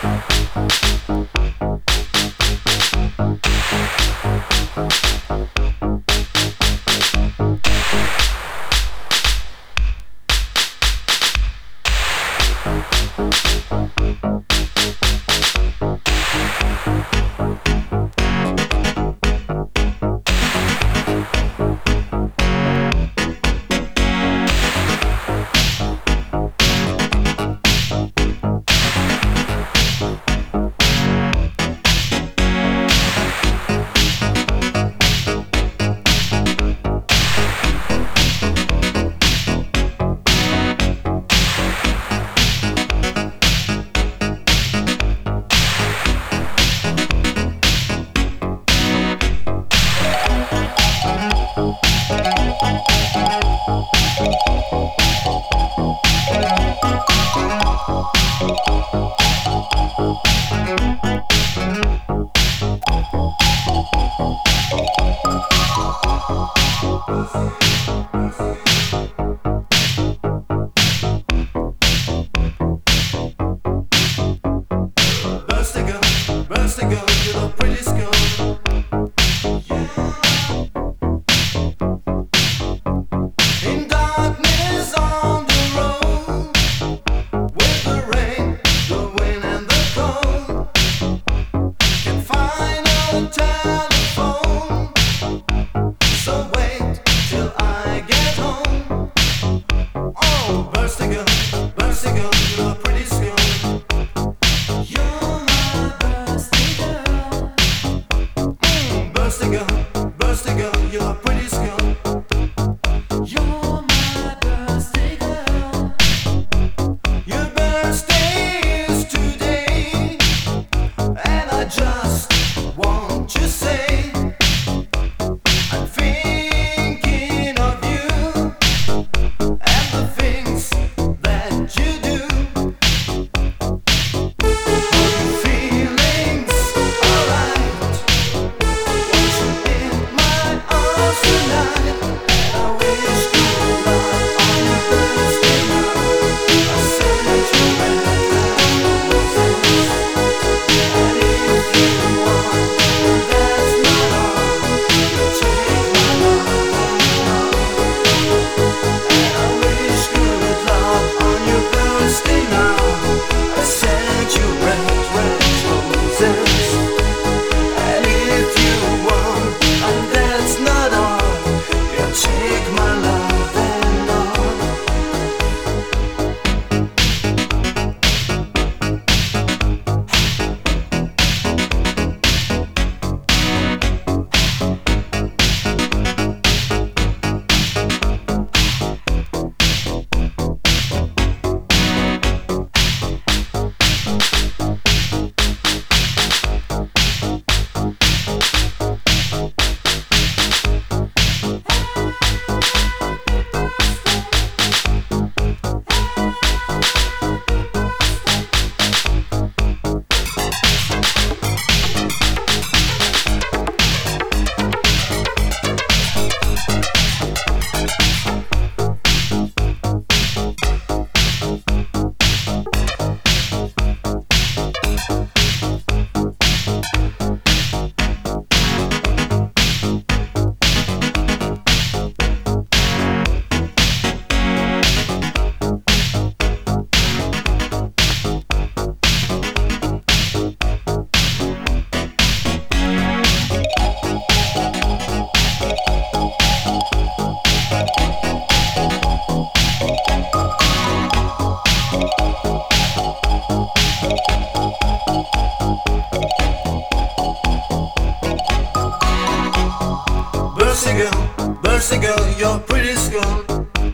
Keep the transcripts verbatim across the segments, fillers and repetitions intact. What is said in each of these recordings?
Birthday girl, you're pretty girl.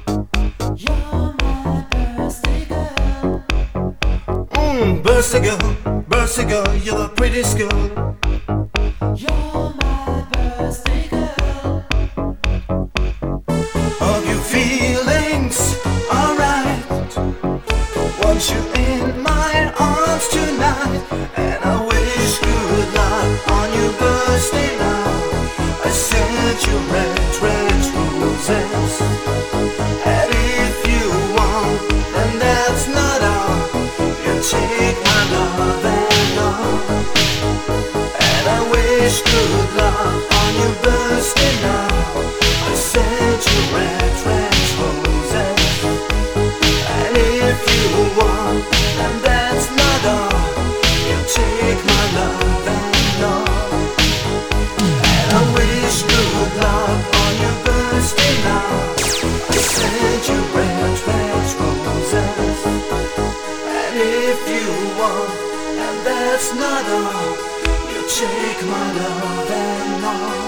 You're my birthday girl. Mmm, birthday girl, birthday girl, you're the prettiest girl. You're my birthday girl. Are your feelings alright? Want you in my arms tonight, and I wish good luck on your birthday now. I sent you red, red roses, and if you want, then that's not all. You take my love and wish good luck on your birthday now. I sent you red, red roses. And if you want, and that's not all, you take my love and all. And I wish good luck on your birthday now. I sent you red, red roses. And if you want, and that's not all, you take my love and all.